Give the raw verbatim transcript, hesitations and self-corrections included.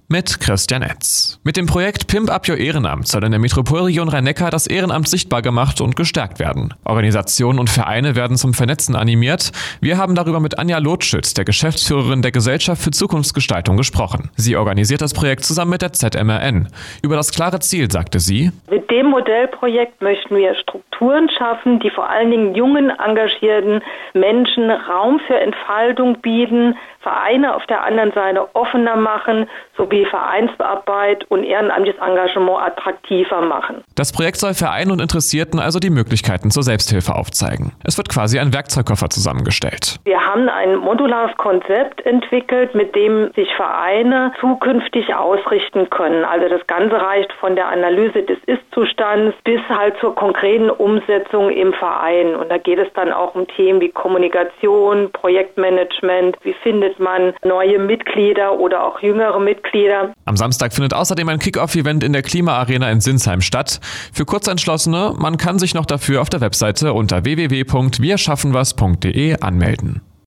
Mit Christian Etz. Mit dem Projekt Pimp Up Your Ehrenamt soll in der Metropolregion Rhein-Neckar das Ehrenamt sichtbar gemacht und gestärkt werden. Organisationen und Vereine werden zum Vernetzen animiert. Wir haben darüber mit Anja Lotschütz, der Geschäftsführerin der Gesellschaft für Zukunftsgestaltung, gesprochen. Sie organisiert das Projekt zusammen mit der Z M R N. Über das klare Ziel sagte sie: Mit dem Modellprojekt möchten wir Strukturen schaffen, die vor allen Dingen jungen, engagierten Menschen Raum für Entfaltung bieten, Vereine auf der anderen Seite offener machen, sowie Vereinsarbeit und ehrenamtliches Engagement attraktiver machen. Das Projekt soll Vereinen und Interessierten also die Möglichkeiten zur Selbsthilfe aufzeigen. Es wird quasi ein Werkzeugkoffer zusammengestellt. Wir haben ein modulares Konzept entwickelt, mit dem sich Vereine zukünftig ausrichten können. Also das Ganze reicht von der Analyse des Ist-Zustands bis halt zur konkreten Umsetzung im Verein. Und da geht es dann auch um Themen wie Kommunikation, Projektmanagement, wie findet man neue Mitglieder oder auch jüngere Mitglieder. Am Samstag findet außerdem ein Kick-Off-Event in der Klima-Arena in Sinsheim statt. Für Kurzentschlossene, man kann sich noch dafür auf der Webseite unter w w w punkt wir schaffen was punkt d e anmelden.